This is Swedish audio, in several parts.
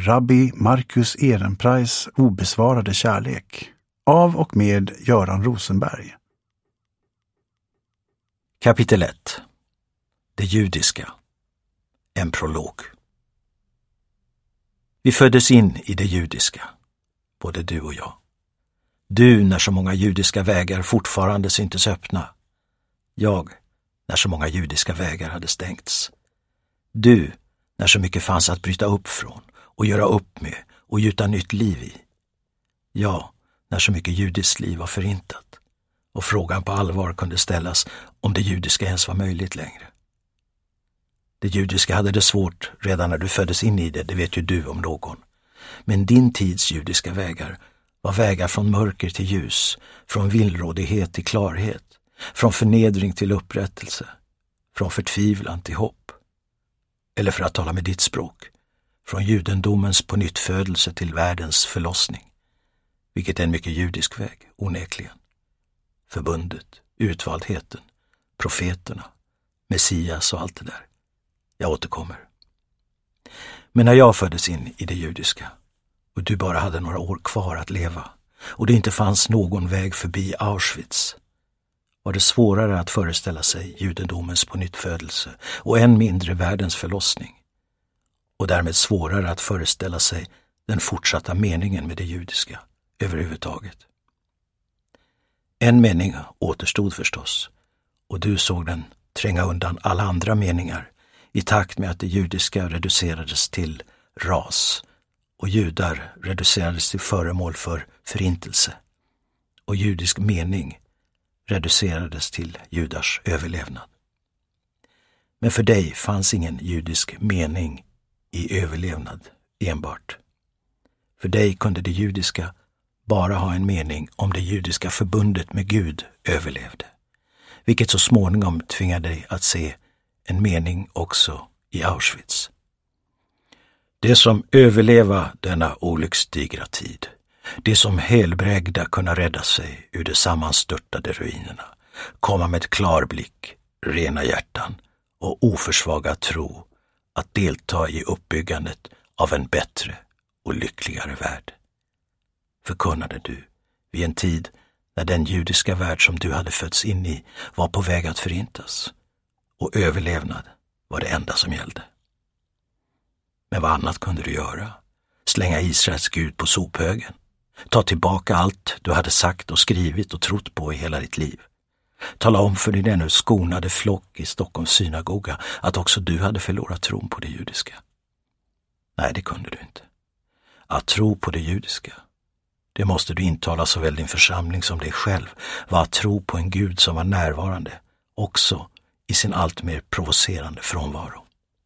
rabbi Marcus Ehrenpreis obesvarade kärlek av och med Göran Rosenberg. Kapitel 1. Det judiska. En prolog. Vi föddes in i det judiska, både du och jag. Du när så många judiska vägar fortfarande syntes öppna. Jag när så många judiska vägar hade stängts. Du när så mycket fanns att bryta upp från och göra upp med och gjuta nytt liv i. Jag när så mycket judiskt liv var förintat och frågan på allvar kunde ställas om det judiska ens var möjligt längre. Det judiska hade det svårt redan när du föddes in i det vet ju du om någon. Men din tids judiska vägar var vägar från mörker till ljus, från villrådighet till klarhet, från förnedring till upprättelse, från förtvivlan till hopp. Eller för att tala med ditt språk, från judendomens pånyttfödelse till världens förlossning. Vilket är en mycket judisk väg, onekligen. Förbundet, utvaldheten, profeterna, Messias och allt det där. Jag återkommer. Men när jag föddes in i det judiska och du bara hade några år kvar att leva och det inte fanns någon väg förbi Auschwitz var det svårare att föreställa sig judendomens pånyttfödelse och än mindre världens förlossning och därmed svårare att föreställa sig den fortsatta meningen med det judiska överhuvudtaget. En mening återstod förstås och du såg den tränga undan alla andra meningar i takt med att det judiska reducerades till ras och judar reducerades till föremål för förintelse och judisk mening reducerades till judars överlevnad. Men för dig fanns ingen judisk mening i överlevnad enbart. För dig kunde det judiska bara ha en mening om det judiska förbundet med Gud överlevde, vilket så småningom tvingade dig att se en mening också i Auschwitz. Det som överleva denna olycksdigra tid, det som helbrägda kunna rädda sig ur de sammanstörtade ruinerna, komma med klar blick, rena hjärtan och oförsvagad tro att delta i uppbyggandet av en bättre och lyckligare värld. Förkunnade du vid en tid när den judiska värld som du hade fötts in i var på väg att förintas och överlevnad var det enda som gällde. Men vad annat kunde du göra? Slänga Israels Gud på sophögen? Ta tillbaka allt du hade sagt och skrivit och trott på i hela ditt liv? Tala om för din ännu skonade flock i Stockholms synagoga att också du hade förlorat tron på det judiska? Nej, det kunde du inte. Att tro på det judiska, det måste du intala såväl din församling som dig själv, var att tro på en Gud som var närvarande, också i sin allt mer provocerande frånvaro.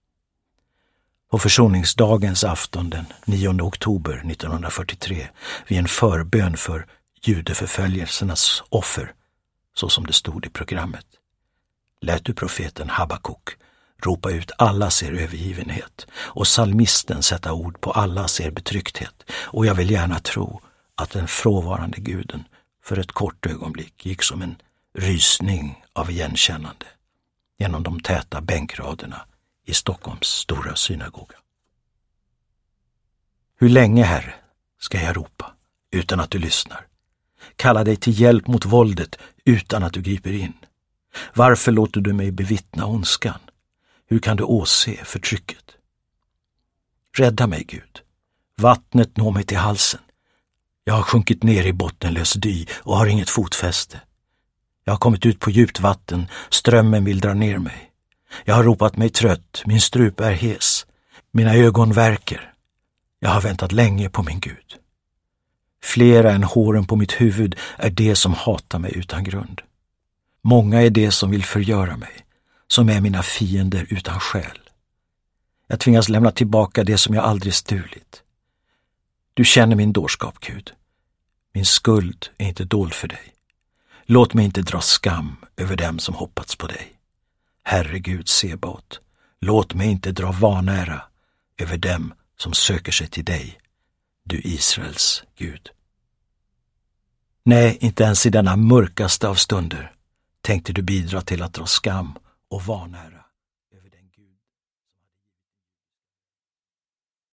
På försoningsdagens afton den 9 oktober 1943, vid en förbön för judeförföljelsernas offer, så som det stod i programmet, lät du profeten Habakuk ropa ut allas er övergivenhet och psalmisten sätta ord på allas er betryckthet, och jag vill gärna tro att den frånvarande guden för ett kort ögonblick gick som en rysning av igenkännande genom de täta bänkraderna i Stockholms stora synagoga. Hur länge, Herre, ska jag ropa utan att du lyssnar? Kalla dig till hjälp mot våldet utan att du griper in. Varför låter du mig bevittna ondskan? Hur kan du åse förtrycket? Rädda mig, Gud. Vattnet når mig till halsen. Jag har sjunkit ner i bottenlös dy och har inget fotfäste. Jag har kommit ut på djupt vatten, strömmen vill dra ner mig. Jag har ropat mig trött, min strupe är hes, mina ögon värker. Jag har väntat länge på min Gud. Flera än håren på mitt huvud är det som hatar mig utan grund. Många är det som vill förgöra mig, som är mina fiender utan själ. Jag tvingas lämna tillbaka det som jag aldrig stulit. Du känner min dårskap, Gud. Min skuld är inte dold för dig. Låt mig inte dra skam över dem som hoppats på dig. Herre Gud Sebaot, låt mig inte dra vanära över dem som söker sig till dig, du Israels Gud. Nej, inte ens i denna mörkaste av stunder tänkte du bidra till att dra skam och vanära